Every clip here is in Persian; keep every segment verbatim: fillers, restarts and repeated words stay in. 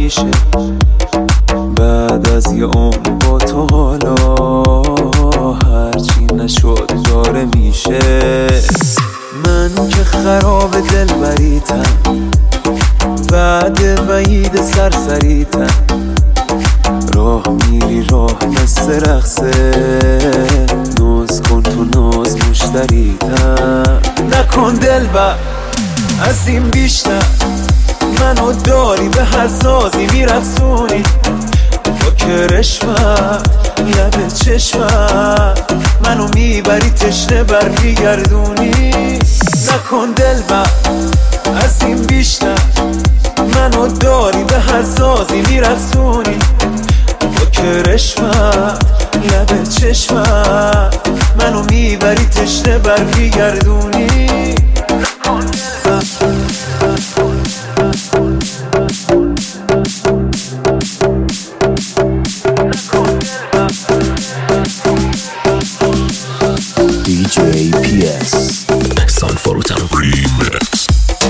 میشه بعد از یه عمر با تو، حالا هرچی نشد داره میشه. من که خراب دل بریتم بعد وعید سرسریتم، راه میری راه مثل رقصه، ناز کن تو ناز مشتریتم. نکن دل بر از این بیشتر، منو داری به هر سازی میرقصونی، با کرشمت لب چشمت منو میبری تشنه برمیگردونی. نکن دل بر از این بیشتر، منو داری به هر سازی میرقصونی، با کرشمت لب چشمت منو میبری تشنه برمیگردونی. دی جی پی اس احسان فروتن ریمیکس.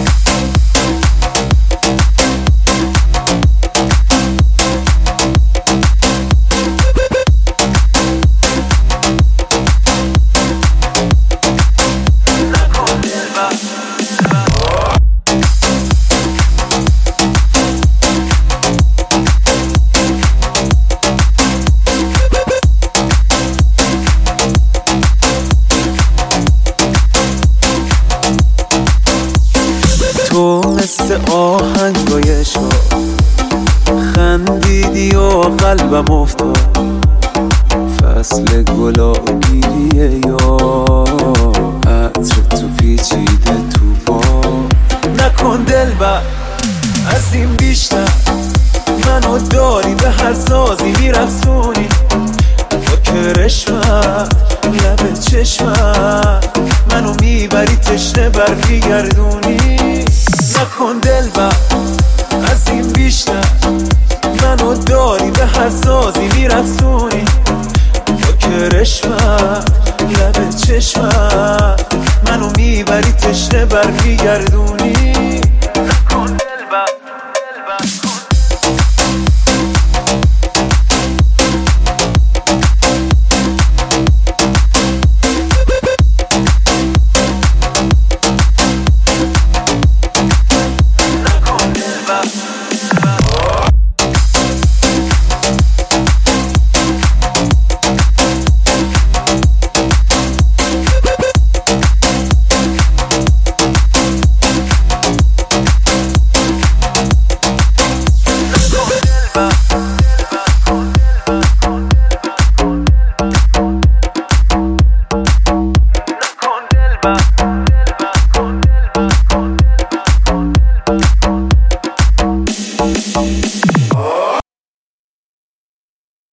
تو مثل آهنگای شو خندیدی و قلبم افتاد، فصل گلا گیریه یا عطر تو پیچیده تو با. نکن دل بر از این بیشتر، منو داری به هر سازی میرقصونی، با کرشمت لب چشمت منو میبری تشنه برمیگردونی. نکن دل بر از این بیشتر، منو داری به هر سازی میرقصونی، با کرشمت لب چشمت منو میبری تشنه برمیگردونی.